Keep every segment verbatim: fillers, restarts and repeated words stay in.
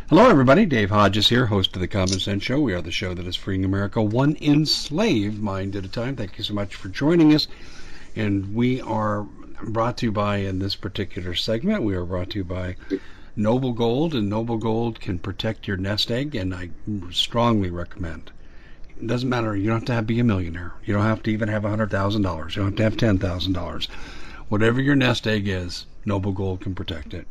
Hello, everybody. Dave Hodges here, host of The Common Sense Show. We are the show that is freeing America one enslaved mind at a time. Thank you so much for joining us. And we are brought to you by, in this particular segment, we are brought to you by Noble Gold. And Noble Gold can protect your nest egg, and I strongly recommend. It doesn't matter. You don't have to have, be a millionaire. You don't have to even have one hundred thousand dollars. You don't have to have ten thousand dollars. Whatever your nest egg is, Noble Gold can protect it.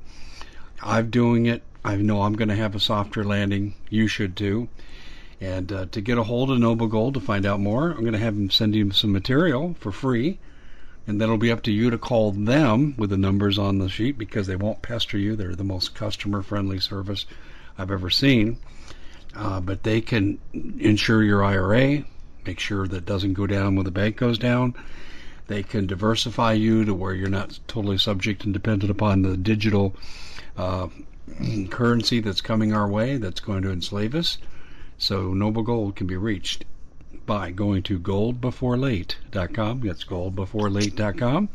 I'm doing it. I know I'm going to have a softer landing. You should too. And uh, to get a hold of Noble Gold to find out more, I'm going to have them send you some material for free. And then it'll be up to you to call them with the numbers on the sheet, because they won't pester you. They're the most customer-friendly service I've ever seen. Uh, but they can insure your I R A, make sure that it doesn't go down when the bank goes down. They can diversify you to where you're not totally subject and dependent upon the digital uh, currency that's coming our way that's going to enslave us. So Noble Gold can be reached by going to gold before late dot com. That's gold before late dot com.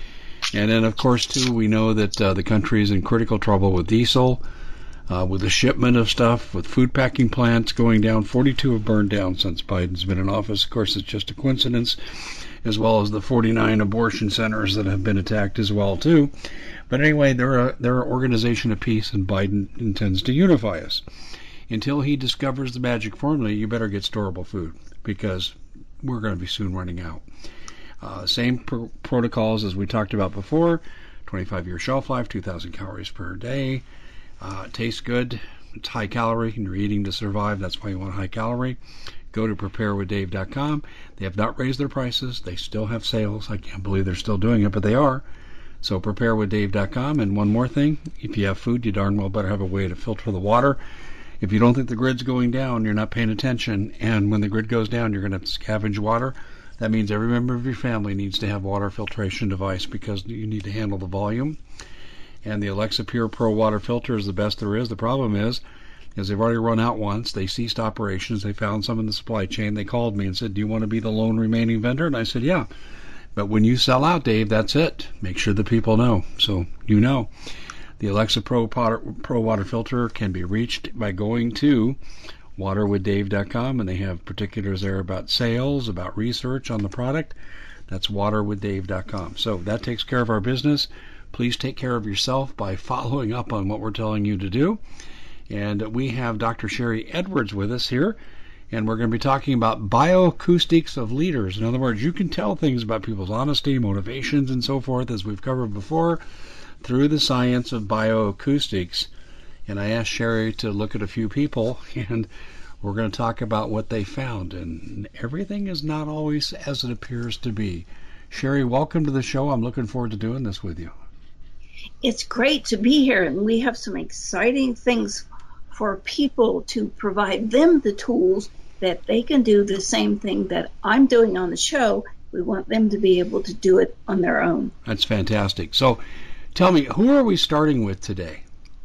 And then, of course, too, we know that uh, the country is in critical trouble with diesel, uh, with the shipment of stuff, with food packing plants going down. forty-two have burned down since Biden's been in office. Of course, it's just a coincidence, as well as the forty-nine abortion centers that have been attacked as well, too. But anyway, they're a, they're an organization of peace, and Biden intends to unify us. Until he discovers the magic formula, you better get storable food, because we're going to be soon running out. Uh, same pr- protocols as we talked about before. twenty-five year shelf life, two thousand calories per day. Uh, tastes good. It's high calorie, and you're eating to survive. That's why you want high calorie. Go to prepare with dave dot com. They have not raised their prices. They still have sales. I can't believe they're still doing it, but they are. So prepare with dave dot com. And one more thing, if you have food, you darn well better have a way to filter the water. If you don't think the grid's going down, you're not paying attention. And when the grid goes down, you're going to scavenge water. That means every member of your family needs to have a water filtration device, because you need to handle the volume. And the Alexa Pure Pro water filter is the best there is. The problem is, is they've already run out once. They ceased operations. They found some in the supply chain. They called me and said, do you want to be the lone remaining vendor? And I said, yeah. But when you sell out, Dave, that's it. Make sure the people know, so you know. The Alexa Pro, Pro water filter can be reached by going to water with dave dot com, and they have particulars there about sales, about research on the product. That's water with dave dot com. So that takes care of our business. Please take care of yourself by following up on what we're telling you to do. And we have Doctor Sherry Edwards with us here, and we're going to be talking about bioacoustics of leaders. In other words, you can tell things about people's honesty, motivations, and so forth, as we've covered before, through the science of bioacoustics. And I asked Sherry to look at a few people, and we're going to talk about what they found. And everything is not always as it appears to be. Sherry, welcome to the show. I'm looking forward to doing this with you. It's great to be here, and we have some exciting things for people to provide them the tools that they can do the same thing that I'm doing on the show. We want them to be able to do it on their own. That's fantastic. So tell me, who are we starting with today?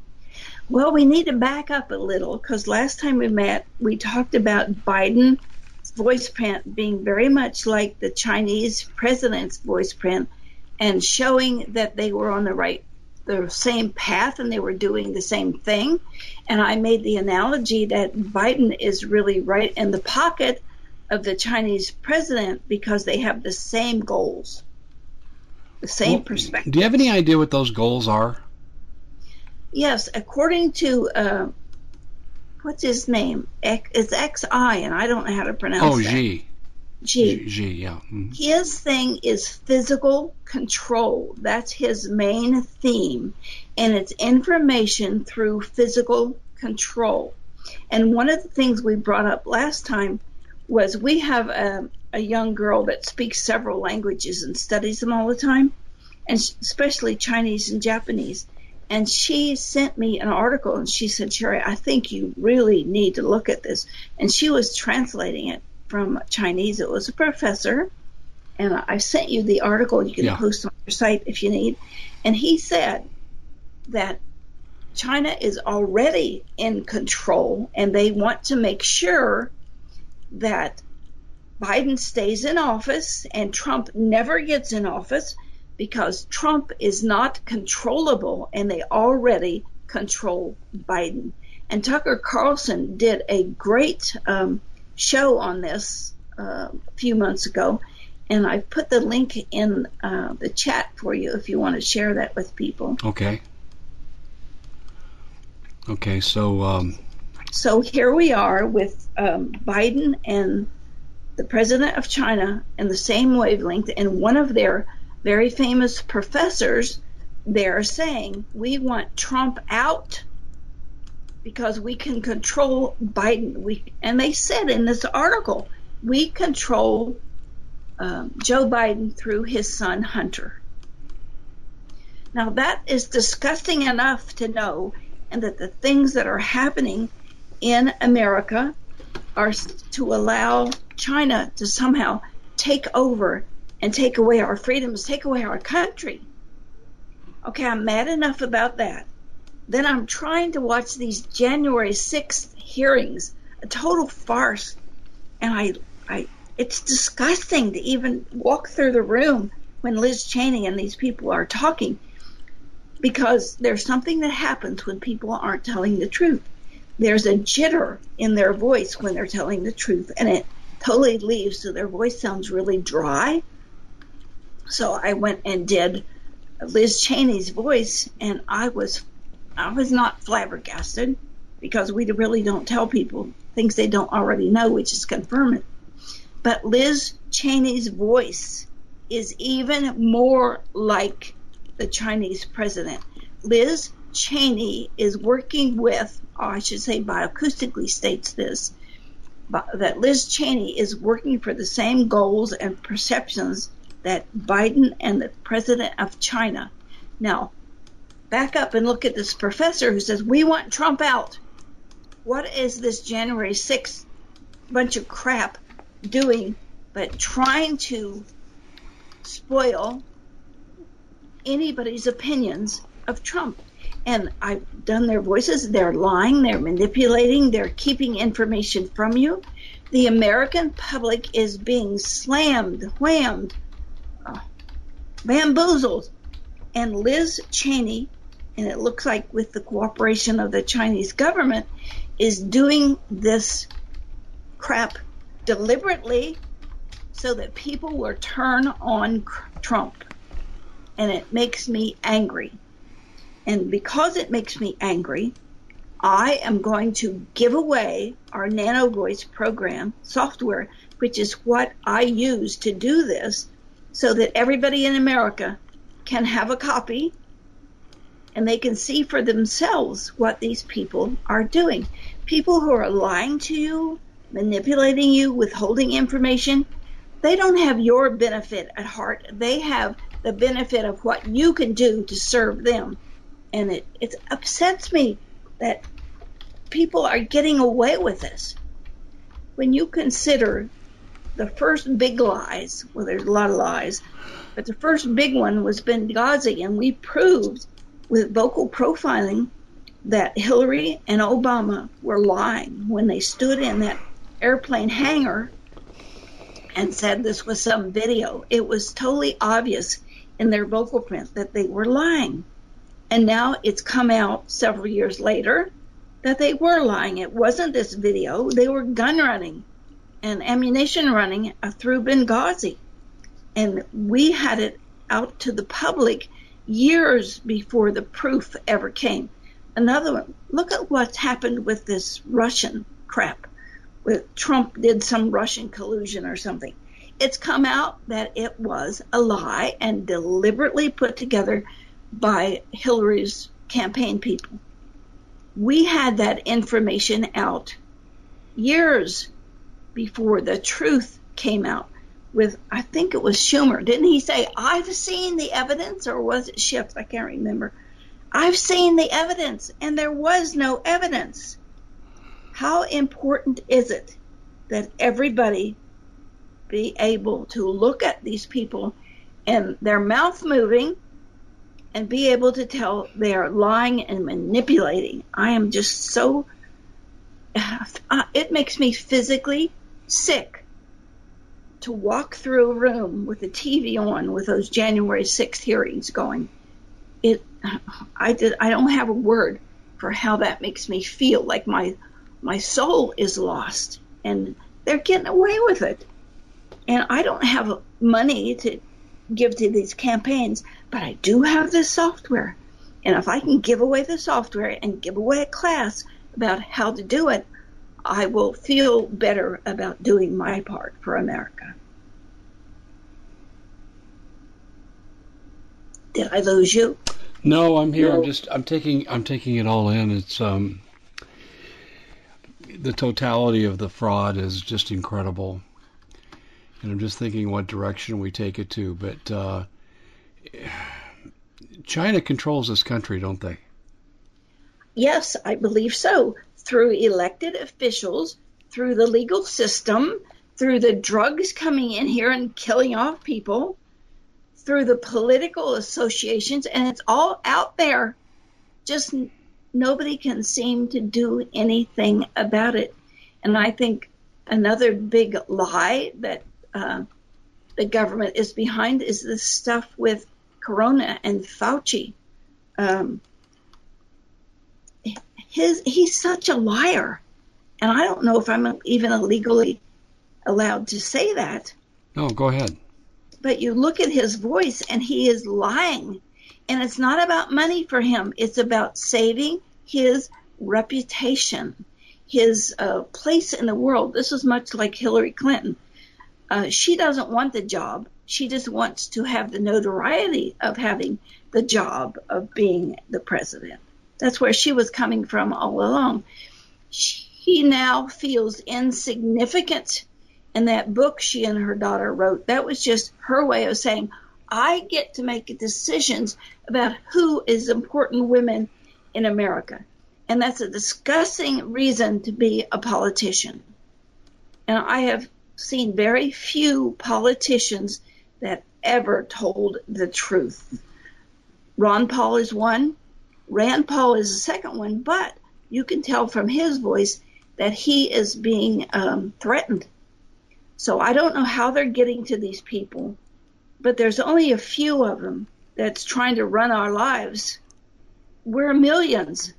Well, we need to back up a little, because last time we met, we talked about Biden's voice print being very much like the Chinese president's voice print, and showing that they were on the right, the same path, and they were doing the same thing. And I made the analogy that Biden is really right in the pocket of the Chinese president, because they have the same goals, the same well, perspective. Do you have any idea what those goals are? Yes, according to, uh, what's his name? It's X I, and I don't know how to pronounce oh, that. Oh, G. G. G, yeah. Mm-hmm. His thing is physical control. That's his main theme, and it's information through physical control. And one of the things we brought up last time was we have a, a young girl that speaks several languages and studies them all the time, and especially Chinese and Japanese. And she sent me an article, and she said, Sherry, I think you really need to look at this. And she was translating it from Chinese. It was a professor, and I sent you the article. You can yeah. post on your site if you need. And he said that China is already in control, and they want to make sure that Biden stays in office and Trump never gets in office, because Trump is not controllable, and they already control Biden. And Tucker Carlson did a great um, show on this uh, a few months ago, and I put the link in uh, the chat for you if you want to share that with people. Okay. Okay, so... Um... So here we are with um, Biden and the president of China in the same wavelength, and one of their very famous professors, they're saying, we want Trump out because we can control Biden. We, and they said in this article, we control um, Joe Biden through his son Hunter. Now that is disgusting enough to know, and that the things that are happening in America are to allow China to somehow take over and take away our freedoms, take away our country. Okay, I'm mad enough about that. Then I'm trying to watch these January sixth hearings, a total farce, and I, I, it's disgusting to even walk through the room when Liz Cheney and these people are talking, because there's something that happens when people aren't telling the truth. There's a jitter in their voice when they're telling the truth, and it totally leaves, so their voice sounds really dry. So I went and did Liz Cheney's voice, and I was I was not flabbergasted, because we really don't tell people things they don't already know, which is confirm it. But Liz Cheney's voice is even more like the Chinese president. Liz Cheney is working with, or I should say bioacoustically states this, that Liz Cheney is working for the same goals and perceptions that Biden and the president of China. Now, back up and look at this professor who says, we want Trump out. What is this January sixth bunch of crap doing but trying to spoil anybody's opinions of Trump? And I've done their voices. They're lying. They're manipulating. They're keeping information from you. The American public is being slammed, whammed, uh, bamboozled. And Liz Cheney, and it looks like with the cooperation of the Chinese government, is doing this crap deliberately so that people will turn on Trump. And it makes me angry. And because it makes me angry, I am going to give away our Nano Voice program software, which is what I use to do this, so that everybody in America can have a copy and they can see for themselves what these people are doing. People who are lying to you, manipulating you, withholding information, they don't have your benefit at heart. They have the benefit of what you can do to serve them. And it, it upsets me that people are getting away with this. When you consider the first big lies, well, there's a lot of lies, but the first big one was Benghazi, and we proved with vocal profiling that Hillary and Obama were lying when they stood in that airplane hangar and said this was some video. It was totally obvious in their vocal print that they were lying. And now it's come out several years later that they were lying. It wasn't this video. They were gun running and ammunition running through Benghazi. And we had it out to the public years before the proof ever came. Another one, look at what's happened with this Russian crap. With Trump did some Russian collusion or something. It's come out that it was a lie and deliberately put together by Hillary's campaign people. We had that information out years before the truth came out with, I think it was Schumer. Didn't he say, I've seen the evidence, or was it Schiff? I can't remember. I've seen the evidence, and there was no evidence. How important is it that everybody be able to look at these people and their mouth moving and be able to tell they are lying and manipulating? I am just so, uh, it makes me physically sick to walk through a room with the T V on with those January sixth hearings going. It, I did, I don't have a word. for how that makes me feel, like my my soul is lost, and they're getting away with it. And I don't have money to give to these campaigns, but I do have this software. And if I can give away the software and give away a class about how to do it, I will feel better about doing my part for America. Did I lose you? No, I'm here. No. I'm just I'm taking I'm taking it all in. It's um the totality of the fraud is just incredible. And I'm just thinking what direction we take it to. But uh, China controls this country, don't they? Yes, I believe so. Through elected officials, through the legal system, through the drugs coming in here and killing off people, through the political associations, and it's all out there. Just n- nobody can seem to do anything about it. And I think another big lie that uh, the government is behind is this stuff with Corona and Fauci. Um, his he's such a liar, and I don't know if I'm even legally allowed to say that. No, go ahead. But you look at his voice, and he is lying, and it's not about money for him. It's about saving his reputation, his uh, place in the world. This is much like Hillary Clinton. Uh, she doesn't want the job. She just wants to have the notoriety of having the job of being the president. That's where she was coming from all along. She now feels insignificant. And that book she and her daughter wrote, that was just her way of saying, I get to make decisions about who is important women in America. And that's a disgusting reason to be a politician. And I have seen very few politicians that ever told the truth. Ron Paul is one. Rand Paul is the second one. But you can tell from his voice that he is being um, threatened. So I don't know how they're getting to these people, but there's only a few of them that's trying to run our lives. We're millions.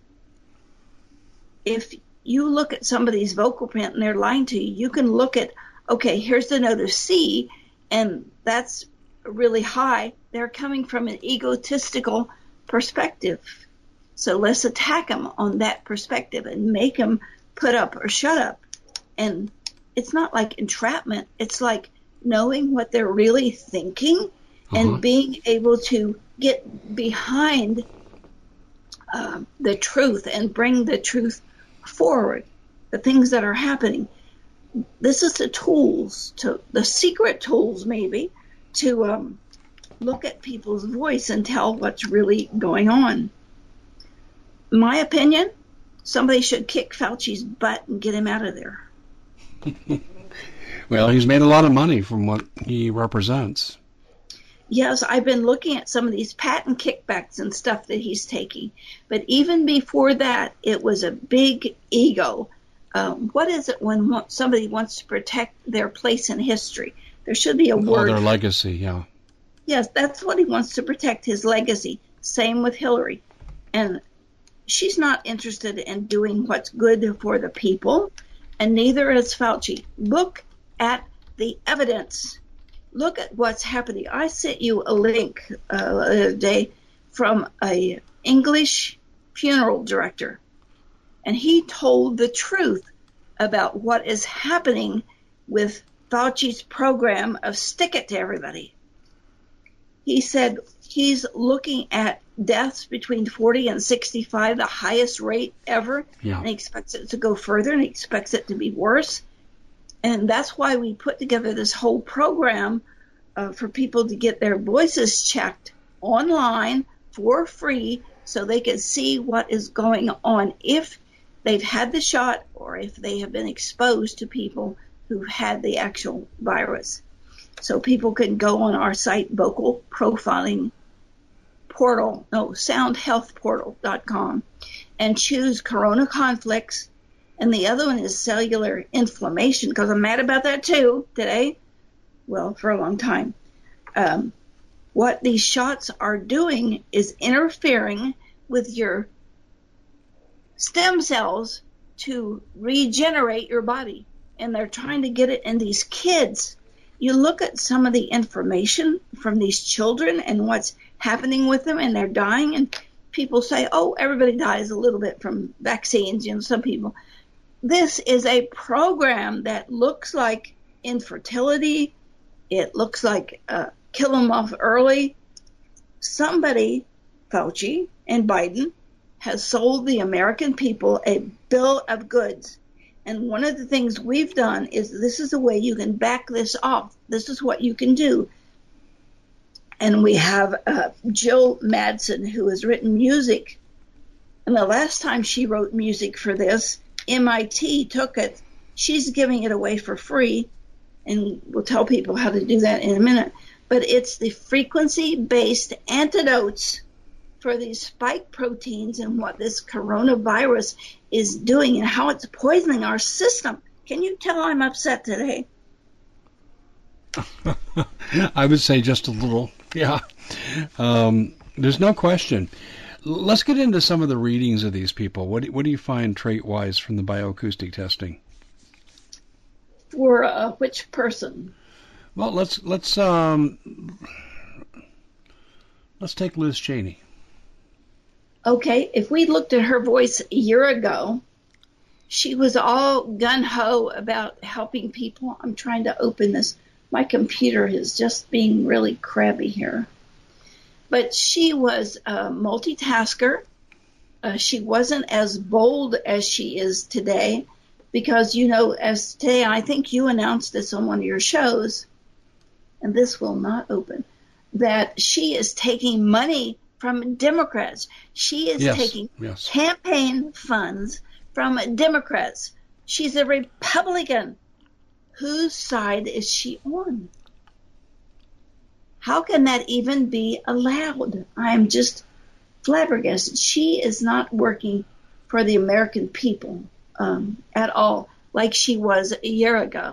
If you look at somebody's vocal print and they're lying to you, you can look at, okay, here's the note of C, and that's really high. They're coming from an egotistical perspective. So let's attack them on that perspective and make them put up or shut up. And it's not like entrapment. It's like knowing what they're really thinking uh-huh. and being able to get behind uh, the truth and bring the truth forward, the things that are happening. This is the tools, to the secret tools maybe, to um, look at people's voice and tell what's really going on. My opinion, somebody should kick Fauci's butt and get him out of there. Well, he's made a lot of money from what he represents. Yes, I've been looking at some of these patent kickbacks and stuff that he's taking. But even before that, it was a big ego. Um, what is it when somebody wants to protect their place in history? There should be a word. Oh, their legacy, yeah. Yes, that's what he wants to protect, his legacy. Same with Hillary. And she's not interested in doing what's good for the people. And neither is Fauci. Look at the evidence. Look at what's happening. I sent you a link uh, the other day from a English funeral director, and he told the truth about what is happening with Fauci's program of stick it to everybody. He said he's looking at deaths between forty and sixty-five, the highest rate ever, yeah. and he expects it to go further, and he expects it to be worse. And that's why we put together this whole program uh, for people to get their voices checked online for free so they can see what is going on if they've had the shot or if they have been exposed to people who've had the actual virus. So people can go on our site, Vocal Profiling Portal, no, sound health portal dot com, and choose Corona Conflicts. And the other one is cellular inflammation, because I'm mad about that too today. Well, for a long time. Um, what these shots are doing is interfering with your stem cells to regenerate your body. And they're trying to get it in these kids. You look at some of the information from these children and what's happening with them, and they're dying. And people say, oh, everybody dies a little bit from vaccines, you know, some people. This is a program that looks like infertility. It looks like uh, kill them off early. Somebody, Fauci and Biden, has sold the American people a bill of goods. And one of the things we've done is this is the way you can back this off. This is what you can do. And we have uh, Jill Madsen, who has written music. And the last time she wrote music for this, M I T took it. She's giving it away for free. And we'll tell people how to do that in a minute. But it's the frequency-based antidotes for these spike proteins and what this coronavirus is doing and how it's poisoning our system. Can you tell I'm upset today? I would say just a little, yeah. Um, there's no question. Let's get into some of the readings of these people. What do, what do you find trait-wise from the bioacoustic testing? For uh, which person? Well, let's let's um, let's take Liz Cheney. Okay, if we looked at her voice a year ago, she was all gung-ho about helping people. I'm trying to open this. My computer is just being really crabby here. But she was a multitasker. Uh, she wasn't as bold as she is today because, you know, as today, I think you announced this on one of your shows, and this will not open, that she is taking money from Democrats. She is yes, taking yes. campaign funds from Democrats. She's a Republican. Whose side is she on? How can that even be allowed? I'm just flabbergasted. She is not working for the American people um, at all, like she was a year ago.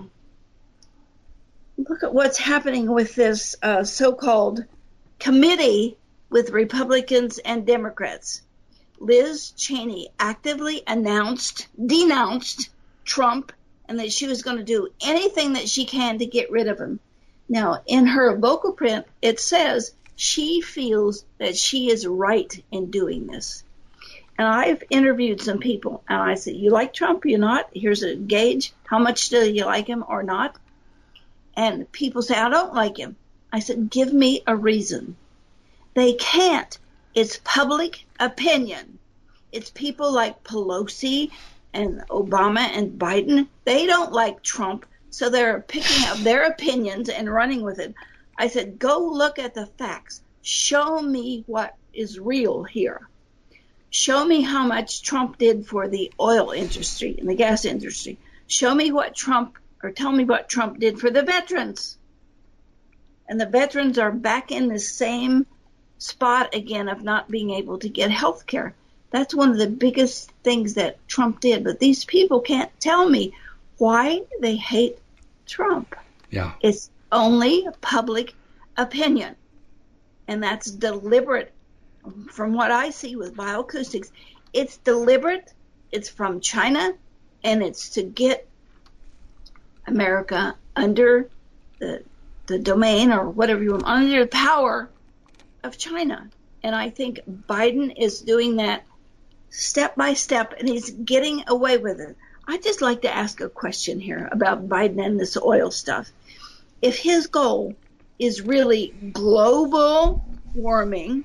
Look at what's happening with this uh, so-called committee with Republicans and Democrats. Liz Cheney actively announced, denounced Trump, and that she was going to do anything that she can to get rid of him. Now, in her vocal print, it says she feels that she is right in doing this. And I've interviewed some people, and I said, you like Trump or you not? Here's a gauge. How much do you like him or not? And people say, I don't like him. I said, give me a reason. They can't. It's public opinion. It's people like Pelosi and Obama and Biden. They don't like Trump, so they're picking up their opinions and running with it. I said, go look at the facts. Show me what is real here. Show me how much Trump did for the oil industry and the gas industry. Show me what Trump, or tell me what Trump did for the veterans. And the veterans are back in the same spot again of not being able to get health care. That's one of the biggest things that Trump did. But these people can't tell me why they hate Trump. Yeah. It's only public opinion. And that's deliberate. From what I see with bioacoustics, it's deliberate. It's from China, and it's to get America under the the domain or whatever you want, under the power of China. And I think Biden is doing that step by step, and he's getting away with it. I'd just like to ask a question here about Biden and this oil stuff. If his goal is really global warming,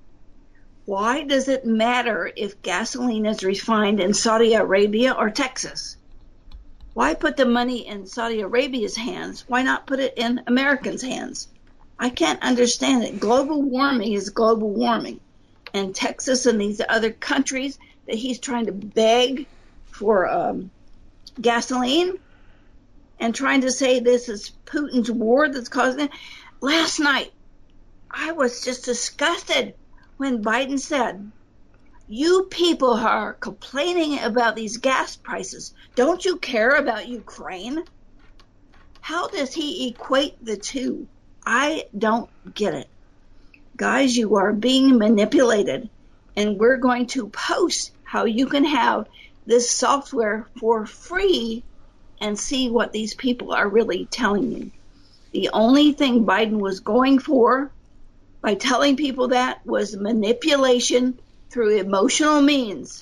why does it matter if gasoline is refined in Saudi Arabia or Texas? Why put the money in Saudi Arabia's hands? Why not put it in Americans' hands? I can't understand it. Global warming is global warming. And Texas and these other countries that he's trying to beg for um, gasoline and trying to say this is Putin's war that's causing it. Last night, I was just disgusted when Biden said, you people are complaining about these gas prices. Don't you care about Ukraine? How does he equate the two? I don't get it. Guys, you are being manipulated, and we're going to post how you can have this software for free and see what these people are really telling you. The only thing Biden was going for by telling people that was manipulation through emotional means.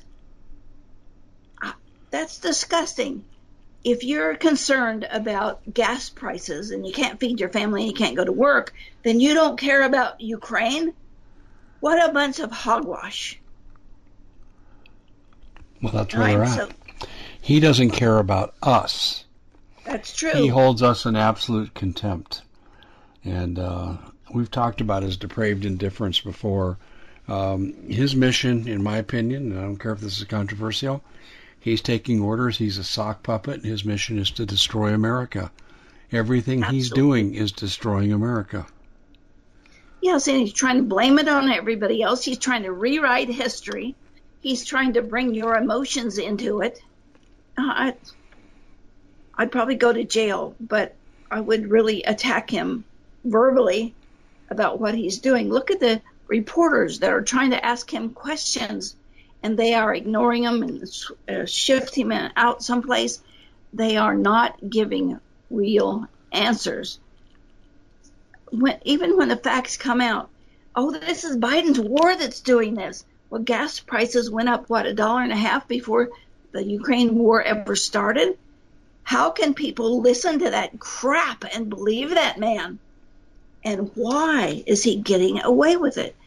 That's disgusting. If you're concerned about gas prices and you can't feed your family and you can't go to work, then you don't care about Ukraine? What a bunch of hogwash. Well, that's where right, they're at. So, he doesn't care about us. That's true. He holds us in absolute contempt. And uh, we've talked about his depraved indifference before. Um, his mission, in my opinion, and I don't care if this is controversial, he's taking orders. He's a sock puppet. His mission is to destroy America. Everything Absolutely. he's doing is destroying America. Yes, and he's trying to blame it on everybody else. He's trying to rewrite history. He's trying to bring your emotions into it. Uh, I, I'd probably go to jail, but I would really attack him verbally about what he's doing. Look at the reporters that are trying to ask him questions, and they are ignoring him and uh, shift him out someplace. They are not giving real answers. When, even when the facts come out, oh, this is Biden's war that's doing this. Well, gas prices went up, what, a dollar and a half before the Ukraine war ever started? How can people listen to that crap and believe that man? And why is he getting away with it?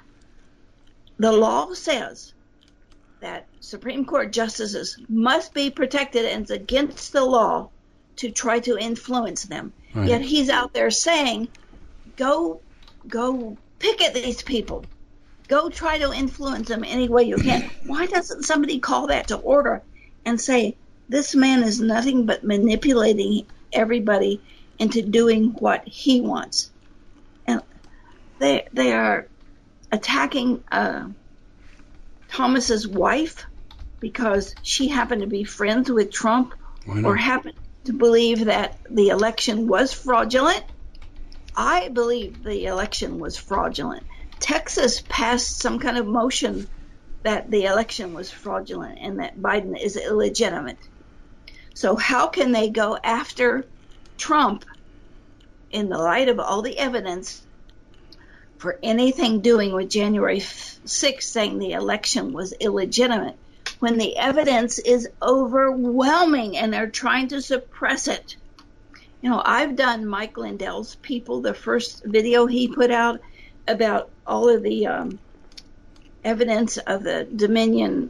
The law says that Supreme Court justices must be protected, and it's against the law to try to influence them. Right. Yet he's out there saying, go, go picket these people. Go try to influence them any way you can. Why doesn't somebody call that to order and say, this man is nothing but manipulating everybody into doing what he wants? And they they are attacking uh, Thomas's wife because she happened to be friends with Trump or happened to believe that the election was fraudulent. I believe the election was fraudulent. Texas passed some kind of motion that the election was fraudulent and that Biden is illegitimate. So how can they go after Trump in the light of all the evidence for anything doing with January sixth saying the election was illegitimate when the evidence is overwhelming and they're trying to suppress it? You know, I've done Mike Lindell's People, the first video he put out about all of the um, evidence of the Dominion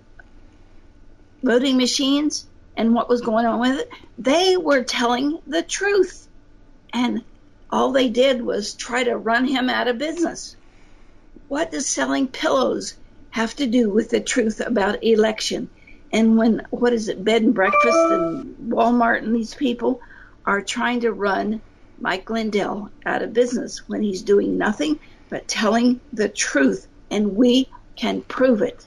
voting machines and what was going on with it. They were telling the truth, and all they did was try to run him out of business. What does selling pillows have to do with the truth about election? And when, what is it, bed and breakfast and Walmart and these people are trying to run Mike Lindell out of business when he's doing nothing but telling the truth, and we can prove it.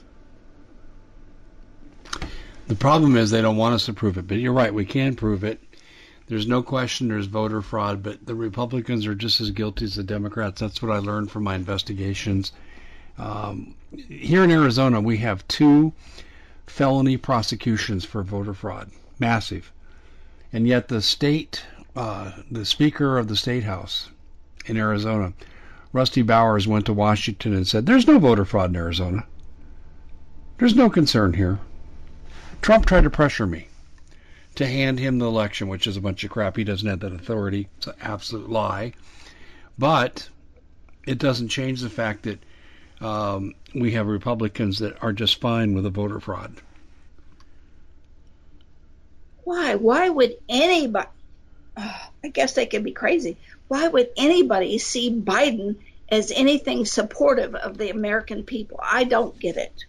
The problem is they don't want us to prove it, but you're right, we can prove it. There's no question there's voter fraud, but the Republicans are just as guilty as the Democrats. That's what I learned from my investigations. Um, here in Arizona, we have two felony prosecutions for voter fraud, massive. And yet the state, uh, the Speaker of the State House in Arizona, Rusty Bowers, went to Washington and said, there's no voter fraud in Arizona. There's no concern here. Trump tried to pressure me to hand him the election, which is a bunch of crap. He doesn't have that authority. It's an absolute lie. But it doesn't change the fact that um, we have Republicans that are just fine with a voter fraud. Why? Why would anybody, oh, I guess they could be crazy, why would anybody see Biden as anything supportive of the American people? I don't get it.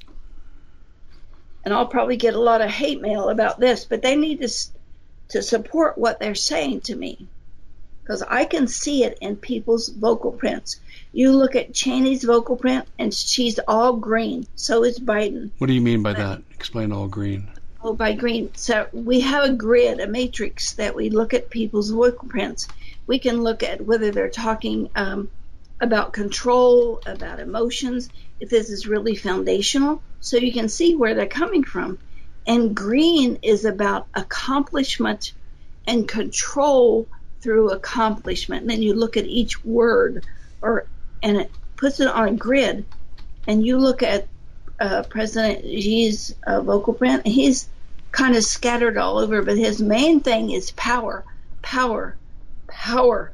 And I'll probably get a lot of hate mail about this, but they need to to support what they're saying to me, because I can see it in people's vocal prints. You look at Cheney's vocal print, and she's all green. So is Biden. What do you mean by that? Explain all green. Oh, by green. So we have a grid, a matrix that we look at people's vocal prints. We can look at whether they're talking um, about control, about emotions, if this is really foundational. So you can see where they're coming from. And green is about accomplishment and control through accomplishment. And then you look at each word, or and it puts it on a grid. And you look at uh, President Xi's uh, vocal print, and he's kind of scattered all over, but his main thing is power, power, power,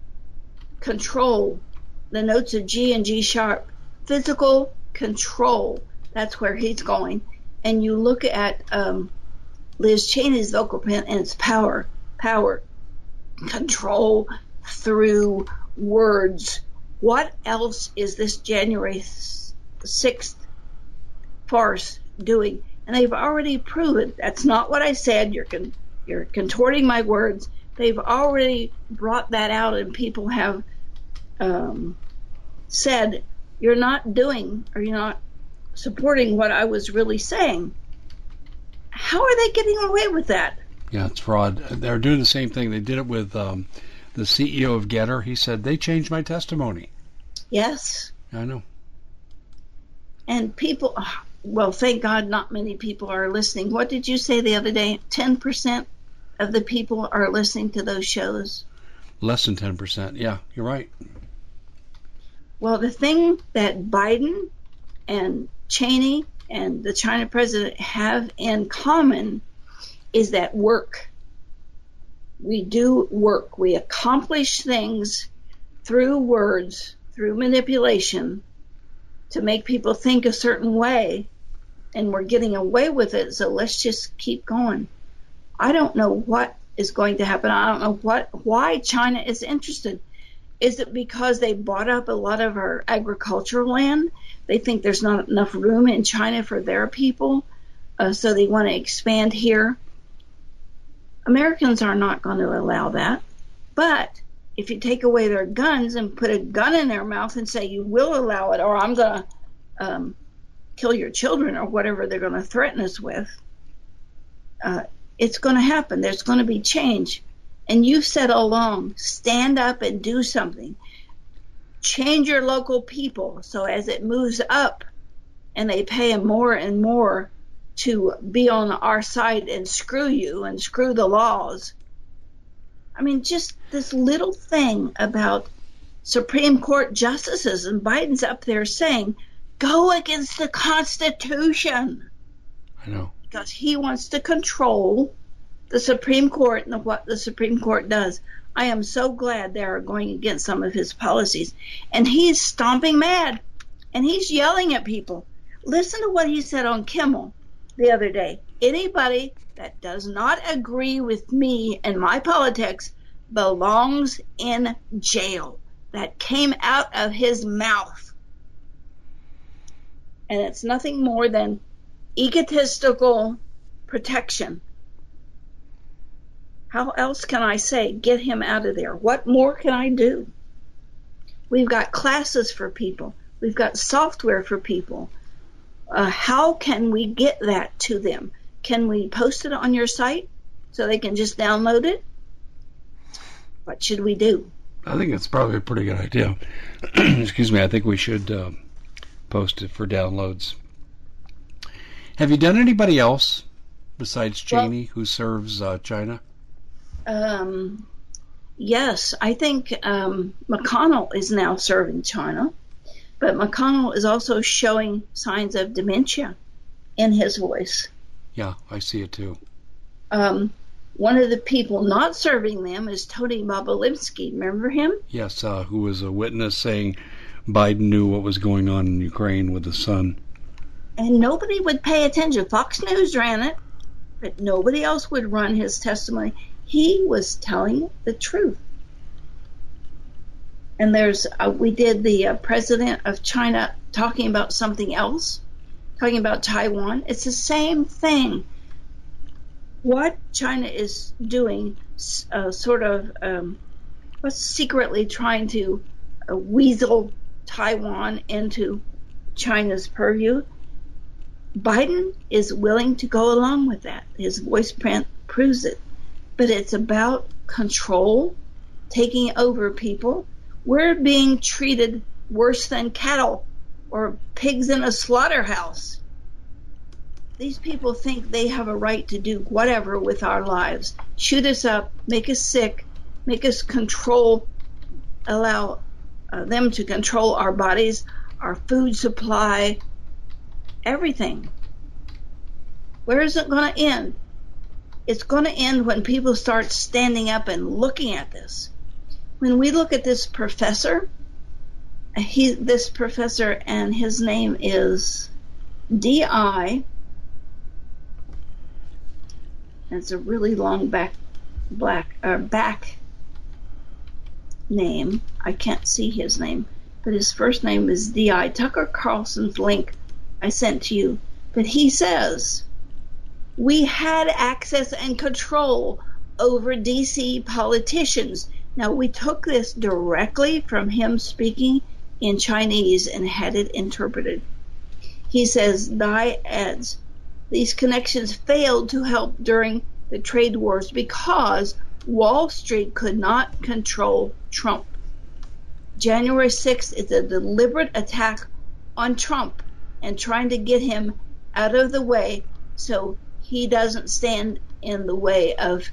control. The notes of G and G sharp, physical control. That's where he's going. And you look at um, Liz Cheney's vocal print, and it's power, power, control through words. What else is this January sixth farce doing? And they've already proven that's not what I said. You're con- you're contorting my words. They've already brought that out, and people have um, said you're not doing, or you're not supporting what I was really saying. How are they getting away with that? Yeah, it's fraud. They're doing the same thing. They did it with um, the C E O of Getter. He said, they changed my testimony. Yes. I know. And people, well, thank God not many people are listening. What did you say the other day? ten percent of the people are listening to those shows? Less than ten percent. Yeah, you're right. Well, the thing that Biden and Cheney and the China president have in common is that work. We do work. We accomplish things through words, through manipulation, to make people think a certain way, and we're getting away with it, so let's just keep going. I don't know what is going to happen. I don't know what why China is interested. Is it because they bought up a lot of our agricultural land? They think there's not enough room in China for their people, uh, so they want to expand here. Americans are not going to allow that. But if you take away their guns and put a gun in their mouth and say you will allow it, or I'm going to um, kill your children, or whatever they're going to threaten us with, uh, it's going to happen. There's going to be change. And you've said all along, stand up and do something. Change your local people so as it moves up and they pay them more and more to be on our side and screw you and screw the laws. I mean, just this little thing about Supreme Court justices, and Biden's up there saying, go against the Constitution. I know. Because he wants to control the Supreme Court and what the Supreme Court does. I am so glad they are going against some of his policies. And he's stomping mad. And he's yelling at people. Listen to what he said on Kimmel the other day. Anybody that does not agree with me and my politics belongs in jail. That came out of his mouth. And it's nothing more than egotistical protection. How else can I say, get him out of there? What more can I do? We've got classes for people. We've got software for people. Uh, how can we get that to them? Can we post it on your site so they can just download it? What should we do? I think it's probably a pretty good idea. Excuse me. I think we should uh, post it for downloads. Have you done anybody else besides Cheney well, who serves uh, China? Um, yes, I think um, McConnell is now serving China, but McConnell is also showing signs of dementia in his voice. Yeah, I see it too. Um, one of the people not serving them is Tony Bobulinski. Remember him? Yes, uh, who was a witness saying Biden knew what was going on in Ukraine with his son. And nobody would pay attention. Fox News ran it, but nobody else would run his testimony. He was telling the truth. And there's, uh, we did the uh, president of China talking about something else, talking about Taiwan. It's the same thing. What China is doing, uh, sort of, um, was secretly trying to uh, weasel Taiwan into China's purview. Biden is willing to go along with that. His voice print proves it. But it's about control, taking over people. We're being treated worse than cattle or pigs in a slaughterhouse. these people think they have a right to do whatever with our lives. Shoot us up, make us sick, make us control, allow uh, them to control our bodies, our food supply, everything. Where is it going to end? It's going to end when people start standing up and looking at this. When we look at this professor, he, this professor, and his name is D I It's a really long back, black, uh, back name. I can't see his name, but his first name is D I Tucker Carlson's link I sent to you. But he says, we had access and control over D C politicians. Now, we took this directly from him speaking in Chinese and had it interpreted. He says, Dai adds, these connections failed to help during the trade wars because Wall Street could not control Trump. January sixth is a deliberate attack on Trump and trying to get him out of the way so he doesn't stand in the way of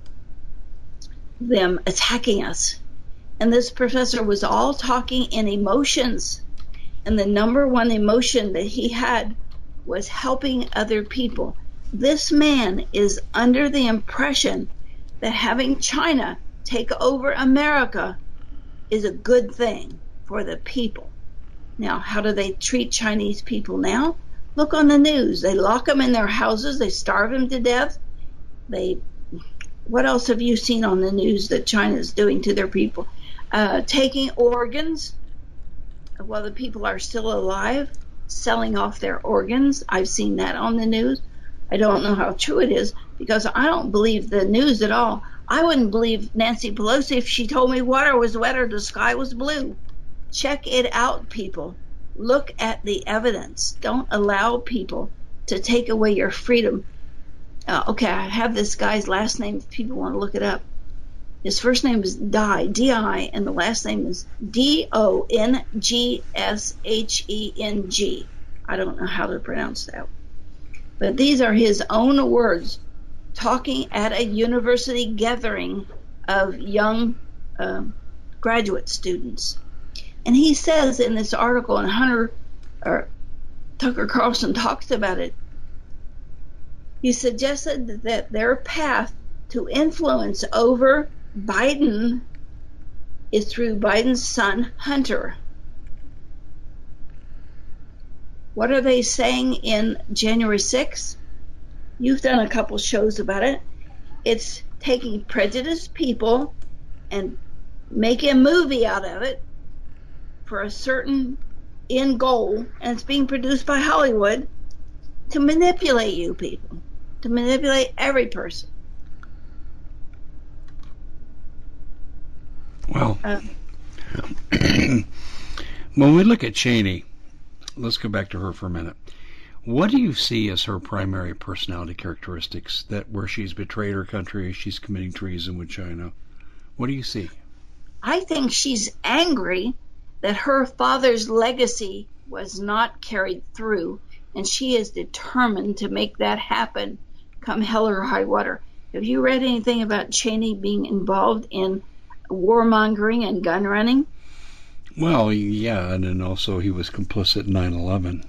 them attacking us. And this professor was all talking in emotions. And the number one emotion that he had was helping other people. This man is under the impression that having China take over America is a good thing for the people. Now, how do they treat Chinese people now? Look on the news. They lock them in their houses. They starve them to death. They, what else have you seen on the news that China is doing to their people? Uh, taking organs while the people are still alive, selling off their organs. I've seen that on the news. I don't know how true it is because I don't believe the news at all. I wouldn't believe Nancy Pelosi if she told me water was wet or the sky was blue. Check it out, people. Look at the evidence. Don't allow people to take away your freedom. Uh, okay, I have this guy's last name if people want to look it up. His first name is Dai, D I, and the last name is D O N G S H E N G. I don't know how to pronounce that. But these are his own words, talking at a university gathering of young uh, graduate students. And he says in this article, and Hunter or Tucker Carlson talks about it, he suggested that their path to influence over Biden is through Biden's son, Hunter. What are they saying in January sixth? You've done a couple shows about it. It's taking prejudiced people and making a movie out of it for a certain end goal, and it's being produced by Hollywood to manipulate you people, to manipulate every person. Well, uh, when we look at Cheney, let's go back to her for a minute. What do you see as her primary personality characteristics that where she's betrayed her country, she's committing treason with China? What do you see? I think she's angry that her father's legacy was not carried through, and she is determined to make that happen come hell or high water. Have you read anything about Cheney being involved in warmongering and gun running? Well, yeah, and then also he was complicit in nine eleven.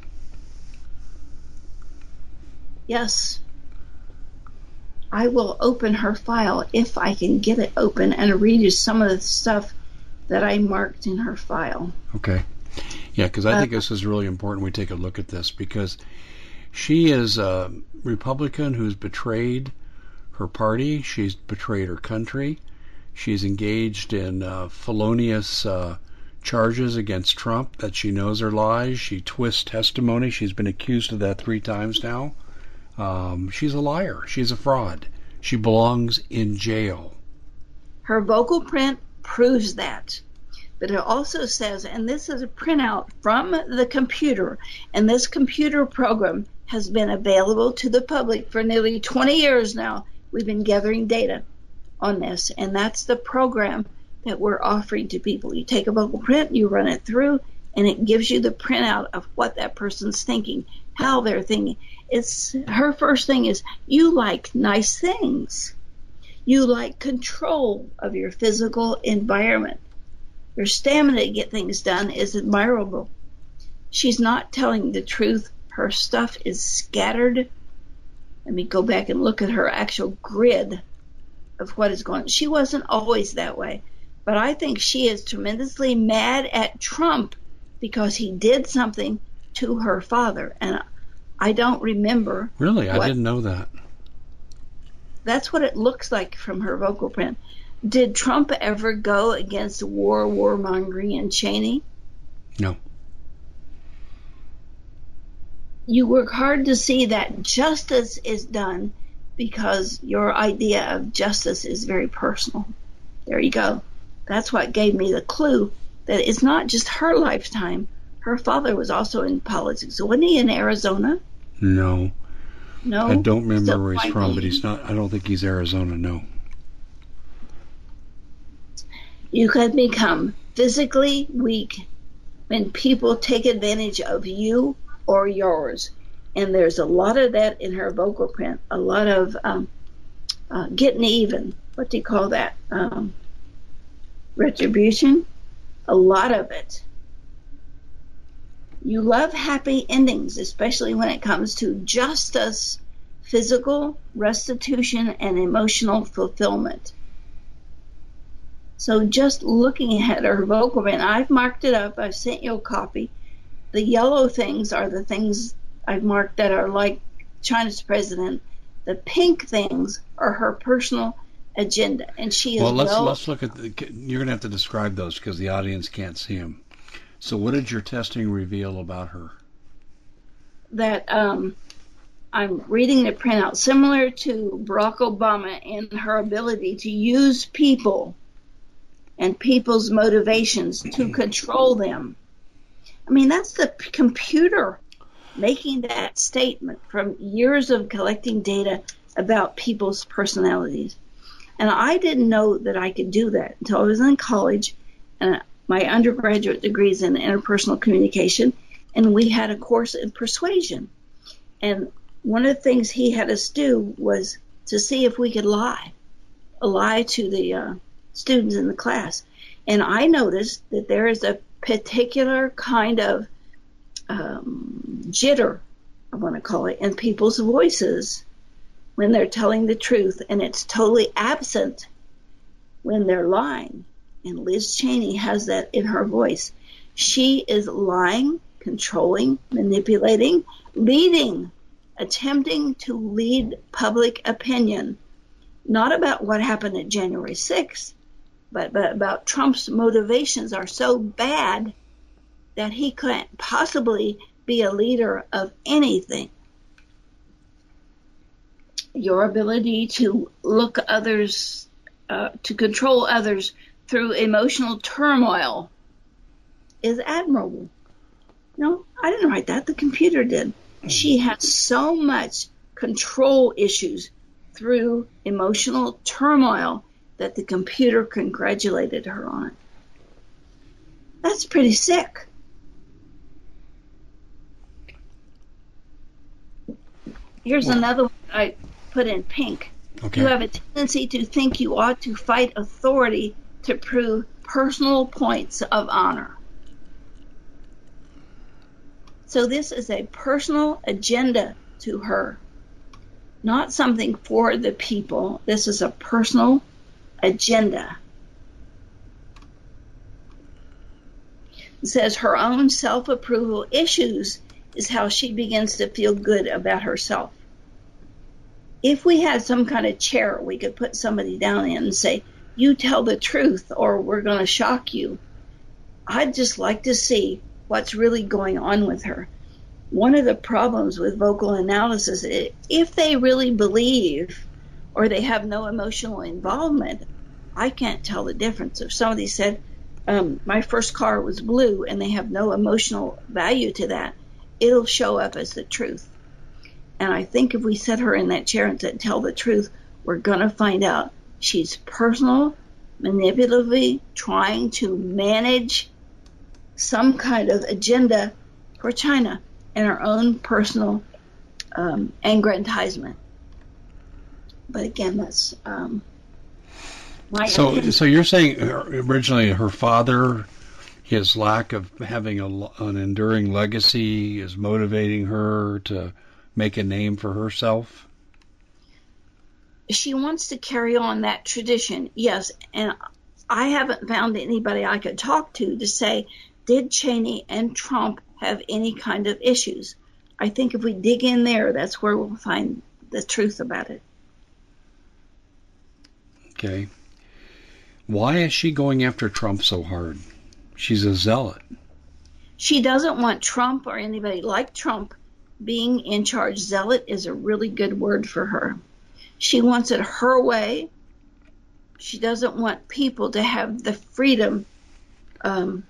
Yes. I will open her file if I can get it open and read you some of the stuff that I marked in her file. Okay. Yeah, because I uh, think this is really important we take a look at this, because she is a Republican who's betrayed her party. She's betrayed her country. She's engaged in uh, felonious uh, charges against Trump that she knows are lies. She twists testimony. She's been accused of that three times now. Um, she's a liar. She's a fraud. She belongs in jail. Her vocal print proves that. But it also says, and this is a printout from the computer, and this computer program has been available to the public for nearly twenty years now. We've been gathering data on this, and that's the program that we're offering to people. You take a vocal print, you run it through, and it gives you the printout of what that person's thinking, how they're thinking. It's her first thing is you like nice things. You like control of your physical environment. Your stamina to get things done is admirable. She's not telling the truth. Her stuff is scattered. Let me go back and look at her actual grid of what is going on. She wasn't always that way. But I think she is tremendously mad at Trump because he did something to her father. And I don't remember. Really? What, I didn't know that. That's what it looks like from her vocal print. Did Trump ever go against war, warmongering, and Cheney? No. You work hard to see that justice is done because your idea of justice is very personal. There you go. That's what gave me the clue that it's not just her lifetime. Her father was also in politics. Wasn't he in Arizona? No. No? I don't remember Still where he's fighting. from, but he's not. I don't think he's Arizona, no. You can become physically weak when people take advantage of you or yours. And there's a lot of that in her vocal print. A lot of um, uh, getting even. What do you call that? Um, retribution? A lot of it. You love happy endings, especially when it comes to justice, physical restitution, and emotional fulfillment. So just looking at her vocal print, I've marked it up. I've sent you a copy. The yellow things are the things I've marked that are like China's president. The pink things are her personal agenda, and she is well. Let's well, let's look at. The, you're going to have to describe those because the audience can't see them. So, what did your testing reveal about her? That um, I'm reading the printout, similar to Barack Obama in her ability to use people and people's motivations to control them. I mean, that's the p- computer making that statement from years of collecting data about people's personalities. And I didn't know that I could do that until I was in college, and my undergraduate degree is in interpersonal communication, and we had a course in persuasion. And one of the things he had us do was to see if we could lie, lie to the uh, students in the class. And I noticed that there is a particular kind of um, jitter, I want to call it, in people's voices when they're telling the truth, and it's totally absent when they're lying. And Liz Cheney has that in her voice. She is lying, controlling, manipulating, leading, attempting to lead public opinion, not about what happened at January sixth, but, but about Trump's motivations are so bad that he couldn't possibly be a leader of anything. Your ability to look others, uh, to control others through emotional turmoil is admirable. No, I didn't write that. The computer did. She has so much control issues through emotional turmoil that the computer congratulated her on it. That's pretty sick. Here's Well, another one I put in pink. Okay. You have a tendency to think you ought to fight authority to prove personal points of honor. So this is a personal agenda to her, not something for the people. This is a personal agenda. It says her own self-approval issues is how she begins to feel good about herself. If we had some kind of chair we could put somebody down in and say, you tell the truth or we're going to shock you, I'd just like to see what's really going on with her. One of the problems with vocal analysis is if they really believe or they have no emotional involvement, I can't tell the difference. If somebody said, um, my first car was blue and they have no emotional value to that, it'll show up as the truth. And I think if we set her in that chair and said, tell the truth, we're going to find out she's personal, manipulatively trying to manage some kind of agenda for China and her own personal um, aggrandizement. But again, that's um, my so. opinion. So you're saying originally her father, his lack of having a, an enduring legacy, is motivating her to make a name for herself? She wants to carry on that tradition, yes. And I haven't found anybody I could talk to to say, did Cheney and Trump have any kind of issues? I think if we dig in there, that's where we'll find the truth about it. Okay. Why is she going after Trump so hard? She's a zealot. She doesn't want Trump or anybody like Trump being in charge. Zealot is a really good word for her. She wants it her way. She doesn't want people to have the freedom um,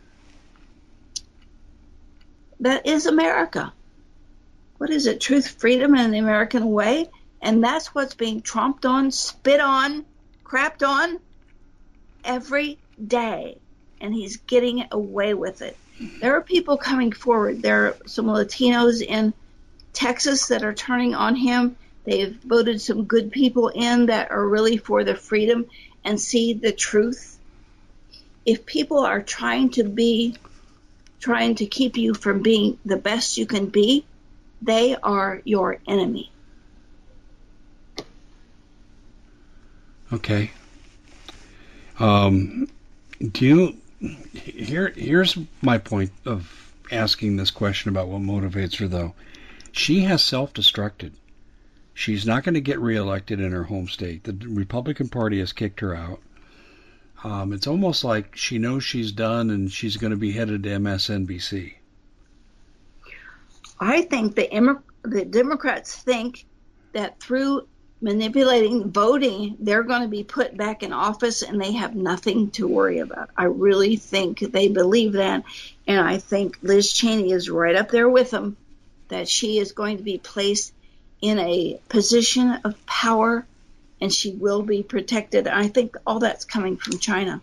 that is America. What is it? Truth, freedom, and the American way? And that's what's being tromped on, spit on, crapped on every day. And he's getting away with it. There are people coming forward. There are some Latinos in Texas that are turning on him. They've voted some good people in that are really for the freedom and see the truth. If people are trying to be, trying to keep you from being the best you can be, they are your enemy. Okay. Um, do you, here, here's my point of asking this question about what motivates her, though. She has self-destructed. She's not going to get reelected in her home state. The Republican Party has kicked her out. Um, it's almost like she knows she's done and she's going to be headed to M S N B C. I think the, the Democrats think that through manipulating voting, they're going to be put back in office and they have nothing to worry about. I really think they believe that. And I think Liz Cheney is right up there with them, that she is going to be placed in a position of power and she will be protected. I think all that's coming from China.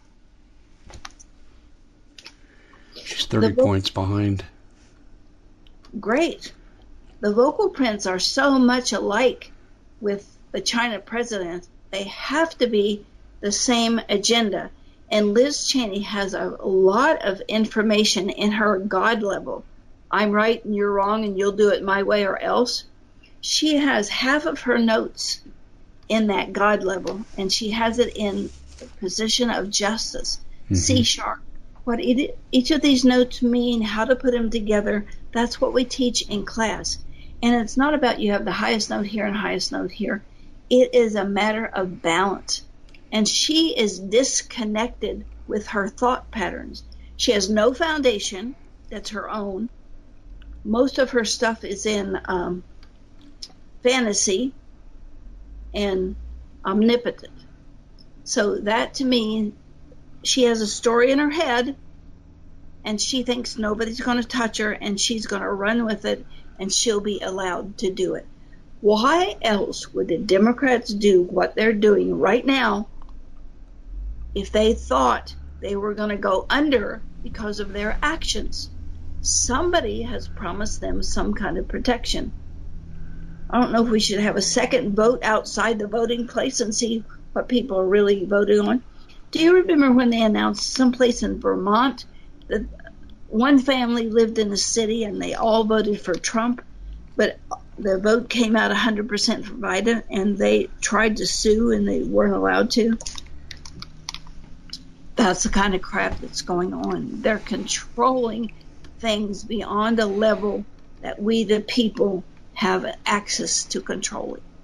She's thirty vo- points behind. Great. The vocal prints are so much alike with the China president. They have to be the same agenda. And Liz Cheney has a lot of information in her God level. I'm right and you're wrong and you'll do it my way or else. She has half of her notes in that God level, and she has it in the position of justice, mm-hmm. C sharp. What it, each of these notes mean, how to put them together, that's what we teach in class. And it's not about you have the highest note here and highest note here. It is a matter of balance. And she is disconnected with her thought patterns. She has no foundation that's her own. Most of her stuff is in um, fantasy and omnipotent. So that to me, she has a story in her head and she thinks nobody's going to touch her and she's going to run with it and she'll be allowed to do it. Why else would the Democrats do what they're doing right now if they thought they were going to go under because of their actions? Somebody has promised them some kind of protection. I don't know if we should have a second vote outside the voting place and see what people are really voting on. Do you remember when they announced someplace in Vermont that one family lived in the city and they all voted for Trump, but the vote came out one hundred percent for Biden and they tried to sue and they weren't allowed to? That's the kind of crap that's going on. They're controlling things beyond a level that we, the people, have access to control it.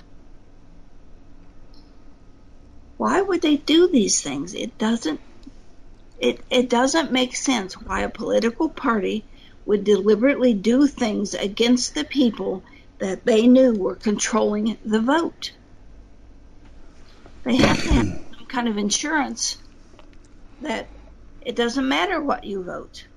Why would they do these things? It doesn't it, it doesn't make sense why a political party would deliberately do things against the people that they knew were controlling the vote. They have to have some kind of insurance that it doesn't matter what you vote.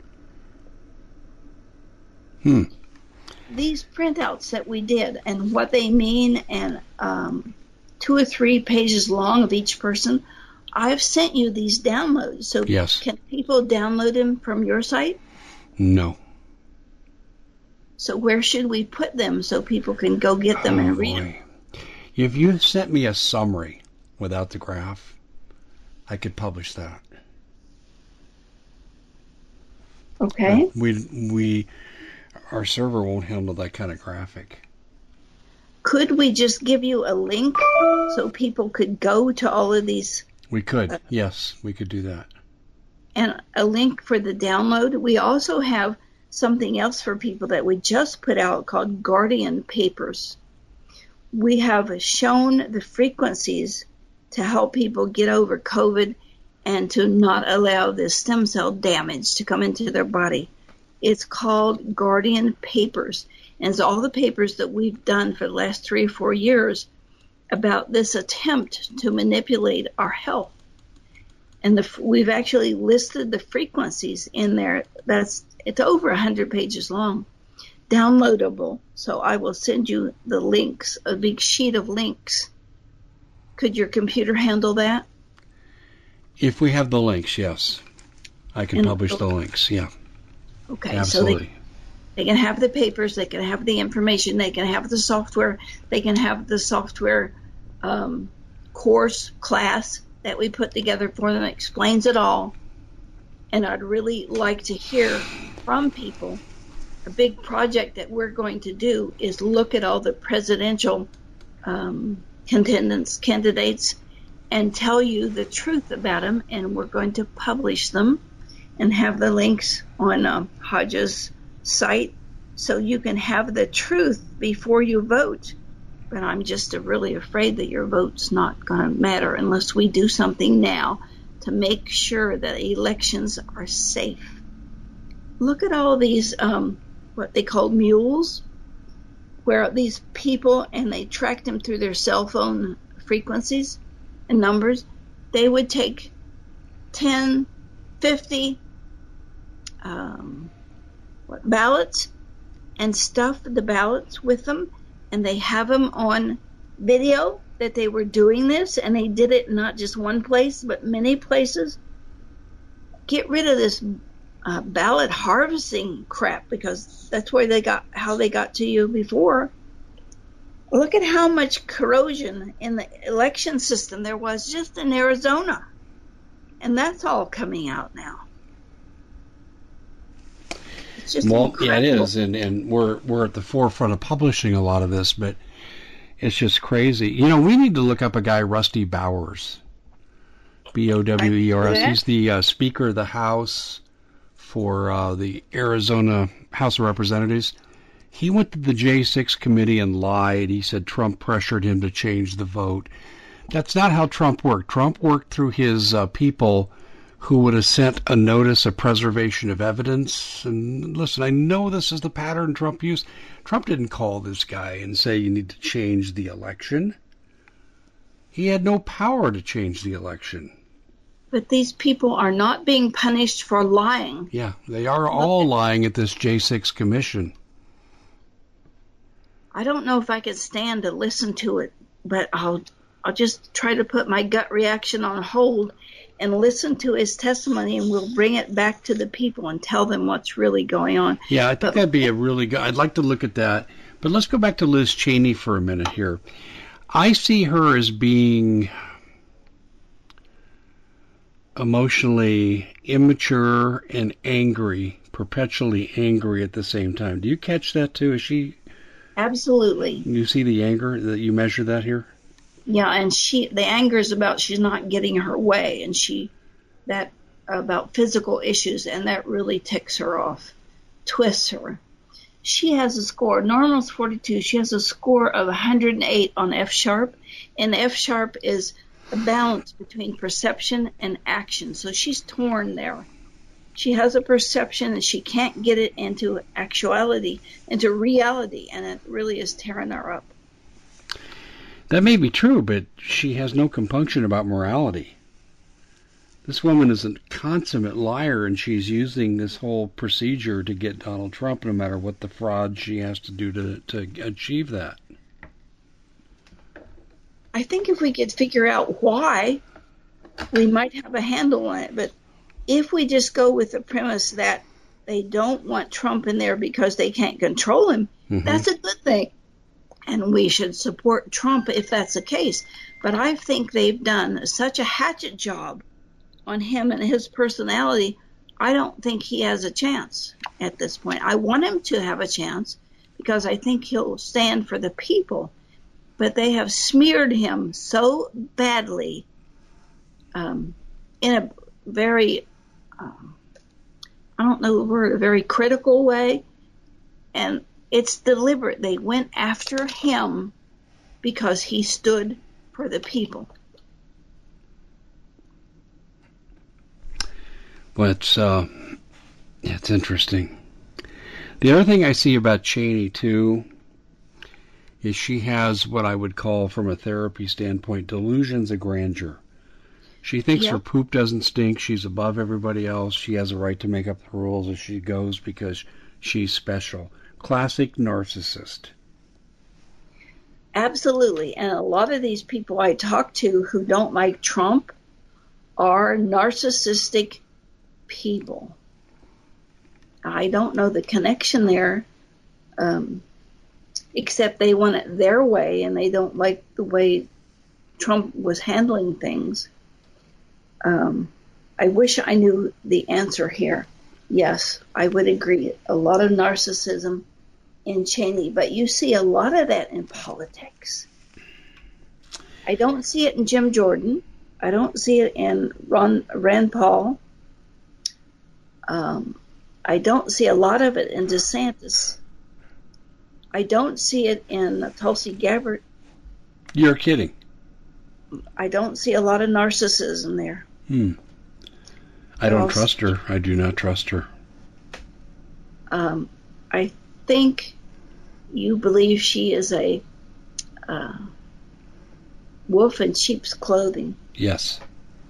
Hmm. These printouts that we did and what they mean, and um, two or three pages long of each person, I've sent you these downloads. So yes. Can people download them from your site? No. So where should we put them so people can go get them oh, and read boy. them? If you sent me a summary without the graph, I could publish that. Okay. But we we our server won't handle that kind of graphic. Could we just give you a link so people could go to all of these? We could, uh, yes, we could do that. And a link for the download. We also have something else for people that we just put out called Guardian Papers. We have shown the frequencies to help people get over COVID and to not allow the stem cell damage to come into their body. It's called Guardian Papers. And it's all the papers that we've done for the last three or four years about this attempt to manipulate our health. And the, we've actually listed the frequencies in there. That's it's over one hundred pages long, downloadable. So I will send you the links, a big sheet of links. Could your computer handle that? If we have the links, yes. I can and, publish the links, yeah. Okay, absolutely. So they, they can have the papers, they can have the information, they can have the software, they can have the software um, course, class that we put together for them. It explains it all. And I'd really like to hear from people. A big project that we're going to do is look at all the presidential um, contendants, candidates, and tell you the truth about them. And we're going to publish them and have the links on um, Hodges' site so you can have the truth before you vote. But I'm just really afraid that your vote's not going to matter unless we do something now to make sure that elections are safe. Look at all these, um, what they call mules, where these people, and they tracked them through their cell phone frequencies and numbers. They would take ten, fifty um, what, ballots and stuff the ballots with them, and they have them on video that they were doing this, and they did it not just one place, but many places. Get rid of this uh, ballot harvesting crap, because that's where they got, how they got to you before. Look at how much corrosion in the election system there was just in Arizona. And that's all coming out now. It's just well, incredible. yeah, it is, and, and we're we're at the forefront of publishing a lot of this, but it's just crazy. You know, we need to look up a guy, Rusty Bowers, B O W E R S. He's the uh, Speaker of the House for uh, the Arizona House of Representatives. He went to the J six committee and lied. He said Trump pressured him to change the vote. That's not how Trump worked. Trump worked through his uh, people who would have sent a notice of preservation of evidence. And listen, I know this is the pattern Trump used. Trump didn't call this guy and say you need to change the election. He had no power to change the election. But these people are not being punished for lying. Yeah, they are all lying at this J six commission. I don't know if I could stand to listen to it, but I'll I'll just try to put my gut reaction on hold and listen to his testimony, and we'll bring it back to the people and tell them what's really going on. Yeah, I think but, that'd be a really good, I'd like to look at that. But let's go back to Liz Cheney for a minute here. I see her as being emotionally immature and angry, perpetually angry at the same time. Do you catch that too? Is she? Absolutely. You see the anger, that you measure that here? Yeah, and she, the anger is about she's not getting her way, and she, that about physical issues, and that really ticks her off, twists her. She has a score, normal is forty-two, she has a score of one hundred eight on F sharp, and F sharp is a balance between perception and action, so she's torn there. She has a perception and she can't get it into actuality, into reality, and it really is tearing her up. That may be true, but she has no compunction about morality. This woman is a consummate liar, and she's using this whole procedure to get Donald Trump, no matter what the fraud she has to do to, to achieve that. I think if we could figure out why, we might have a handle on it, but if we just go with the premise that they don't want Trump in there because they can't control him, mm-hmm. that's a good thing. And we should support Trump if that's the case. But I think they've done such a hatchet job on him and his personality, I don't think he has a chance at this point. I want him to have a chance because I think he'll stand for the people. But they have smeared him so badly um, in a very, um, I don't know the word, a very critical way. And it's deliberate. They went after him because he stood for the people. Well, it's, uh, it's interesting. The other thing I see about Cheney, too, is she has what I would call, from a therapy standpoint, delusions of grandeur. She thinks yep. her poop doesn't stink. She's above everybody else. She has a right to make up the rules as she goes because she's special. Classic narcissist. Absolutely. And a lot of these people I talk to who don't like Trump are narcissistic people. I don't know the connection there, um, except they want it their way and they don't like the way Trump was handling things. Um, I wish I knew the answer here. Yes, I would agree. A lot of narcissism in Cheney, but you see a lot of that in politics. I don't see it in Jim Jordan. I don't see it in Ron, Rand Paul. Um, I don't see a lot of it in DeSantis. I don't see it in Tulsi Gabbard. You're kidding. I don't see a lot of narcissism there. Hmm. I don't also, trust her. I do not trust her. Um, I think you believe she is a uh, wolf in sheep's clothing. Yes.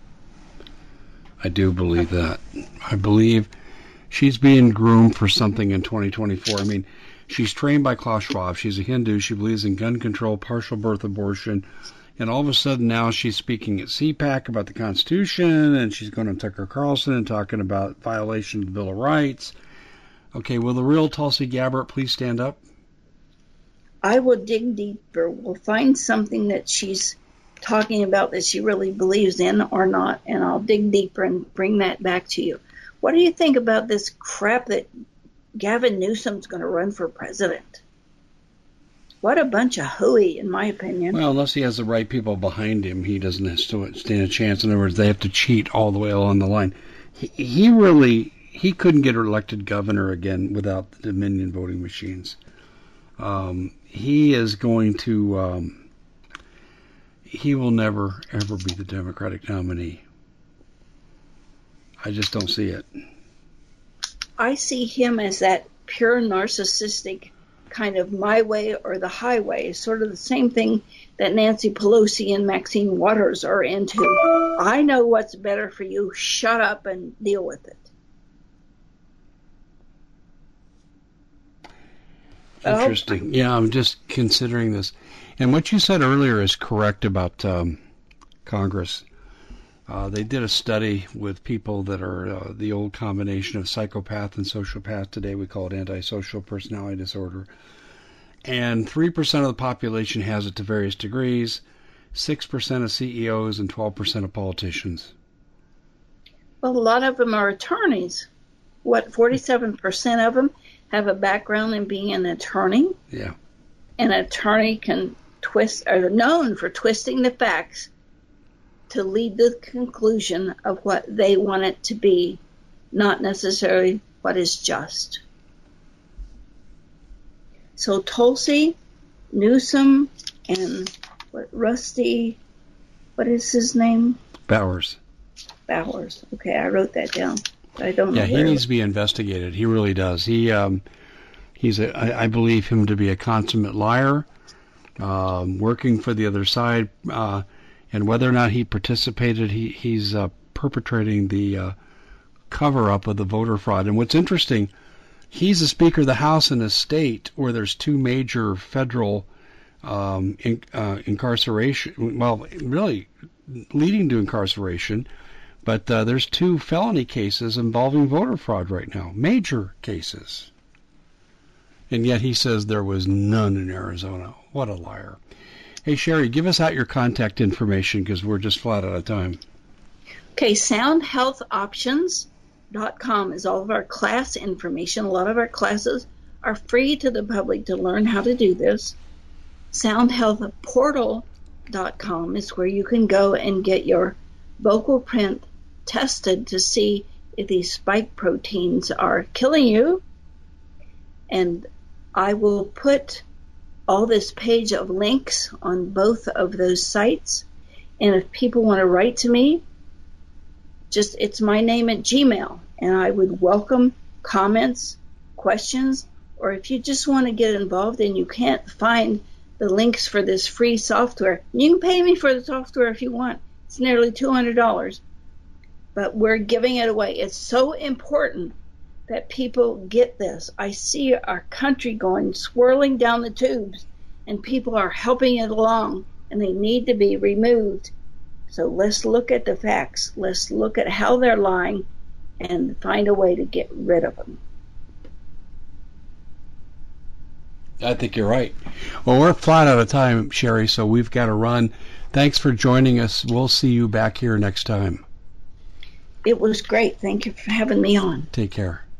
I do believe that. I believe she's being groomed for something in twenty twenty-four. I mean, she's trained by Klaus Schwab. She's a Hindu. She believes in gun control, partial birth abortion. And all of a sudden now she's speaking at C PAC about the Constitution, and she's going to Tucker Carlson and talking about violation of the Bill of Rights. Okay, will the real Tulsi Gabbard please stand up? I will dig deeper. We'll find something that she's talking about that she really believes in or not, and I'll dig deeper and bring that back to you. What do you think about this crap that Gavin Newsom's going to run for president? What a bunch of hooey, in my opinion. Well, unless he has the right people behind him, he doesn't stand a chance. In other words, they have to cheat all the way along the line. He, he really, he couldn't get elected governor again without the Dominion voting machines. Um, he is going to, um, he will never, ever be the Democratic nominee. I just don't see it. I see him as that pure narcissistic kind of my way or the highway, sort of the same thing that Nancy Pelosi and Maxine Waters are into. I know what's better for you. Shut up and deal with it. Interesting. Oh. Yeah, I'm just considering this. And what you said earlier is correct about um, Congress. Uh, they did a study with people that are uh, the old combination of psychopath and sociopath. Today we call it antisocial personality disorder. And three percent of the population has it to various degrees, six percent of C E Os, and twelve percent of politicians. Well, a lot of them are attorneys. What, forty-seven percent of them have a background in being an attorney? Yeah. An attorney can twist, are known for twisting the facts to lead to the conclusion of what they want it to be, not necessarily what is just. So Tulsi, Newsom, and what, Rusty, what is his name? Bowers. Bowers. Okay, I wrote that down. I don't know. Yeah, he needs to be investigated. He really does. He, um, he's a, I, I believe him to be a consummate liar, um, working for the other side. Uh, And whether or not he participated, he, he's uh, perpetrating the uh, cover-up of the voter fraud. And what's interesting, he's the Speaker of the House in a state where there's two major federal um, in, uh, incarceration, well, really leading to incarceration But uh, there's two felony cases involving voter fraud right now, major cases. And yet he says there was none in Arizona. What a liar. Hey, Sherry, give us out your contact information because we're just flat out of time. Okay, sound health options dot com is all of our class information. A lot of our classes are free to the public to learn how to do this. sound health portal dot com is where you can go and get your vocal print tested to see if these spike proteins are killing you. And I will put all this page of links on both of those sites. And if people want to write to me, just it's my name at Gmail, and I would welcome comments, questions, or if you just want to get involved and you can't find the links for this free software, you can pay me for the software if you want. It's nearly two hundred dollars, but we're giving it away. It's so important that people get this. I see our country going swirling down the tubes, and people are helping it along, and they need to be removed. So let's look at the facts. Let's look at how they're lying and find a way to get rid of them. I think you're right. Well, we're flat out of time, Sherry, so we've got to run. Thanks for joining us. We'll see you back here next time. It was great. Thank you for having me on. Take care.